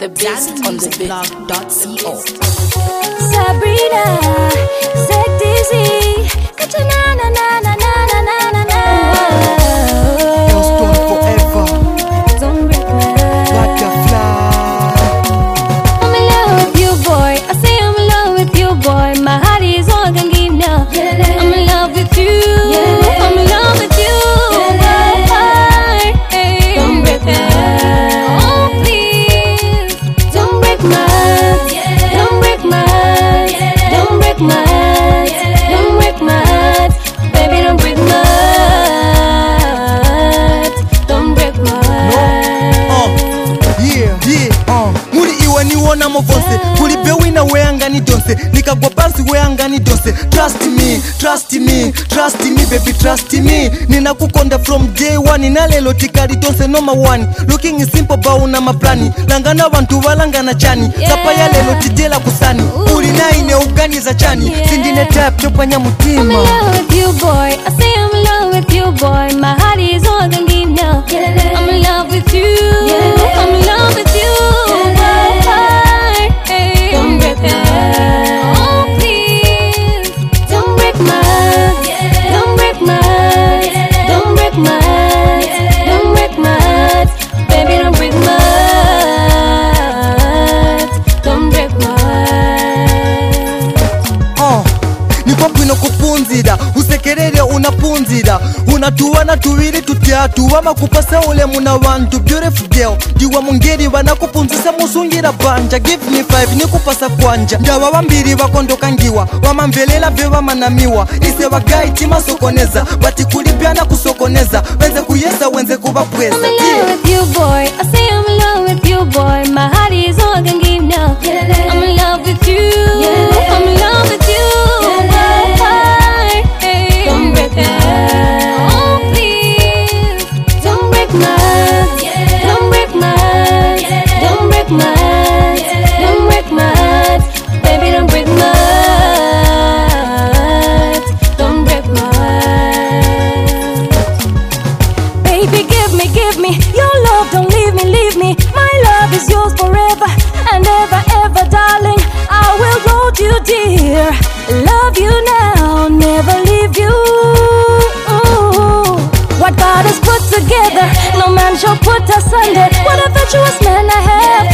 the best on the blog.co. Sabrina, Dizzy, na na na na na na na na. Stone forever. Don't break my heart. Butterfly. I'm in love with you, boy. I say I'm in love with you, boy. My heart is all gangina. I'm in love with you. I'm in love with you. Don't break my heart. Oh, please. Don't break my heart. Don't break my heart. Don't break my heart. Don't break my heart. Baby, don't break my heart. Don't break my heart. Muri iwe niwona movonse kuri bewina weangani donse nikagwa pansi weangani donse. Trust me, trust me, trust me baby, trust me. Ninakukonda from day one, nalelo tikari donse number one. Looking is simple bauna maplani langana bantu balangana chani sapa ya lelo titela kusani uri naine uganiza chani sindine tap topanya mutima. I'm in love with you, boy. I say I'm in love with you, boy. My heart is all gangina. I'm in love with you. I'm in love with you. Don't break my heart. Oh, please. Don't break my heart. Don't break my heart. Don't break my heart. Don't break my heart. Baby, don't break my heart. Don't break my heart. Niko bwino kupunzira usekerere unapunzira unatuwana tubiri tutatu wamakupasa ule muna wantu beautiful girl diwa mungeri wanakupunzisa musungira banja. Give me 5 nikupasa kwanja ndawa wambiri wakondoka ngiwa wamamvelela veva manamiwa ise wagaiti masokoneza batikulibyana kusokoneza wenze kuyesa wenze kubapweza. I'm in love with you, boy. I say I'm in love with you, boy. My heart is all gangina. I'm in love with you. I'm in love with you. Don't break my heart. Oh, please. Don't break my heart. Don't break my heart. Don't break my heart. Don't break my heart. Baby, don't break my heart. Don't break my heart. Baby, give me your love. Don't leave me. My love is yours forever and ever, ever, darling. I will hold you dear. Love you now, never leave you. What God has put together, no man shall put asunder. What a virtuous man I have